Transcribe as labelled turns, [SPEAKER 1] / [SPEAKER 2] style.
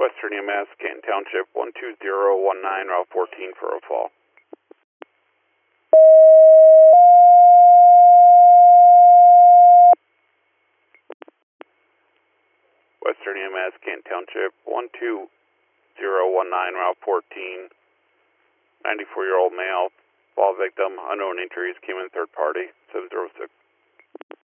[SPEAKER 1] Western EMS, Canton Township, 12019, Route 14 for a fall. Western EMS, Canton Township, 12019, Route 14, 94-year-old male, fall victim, unknown injuries, came in third party, 706.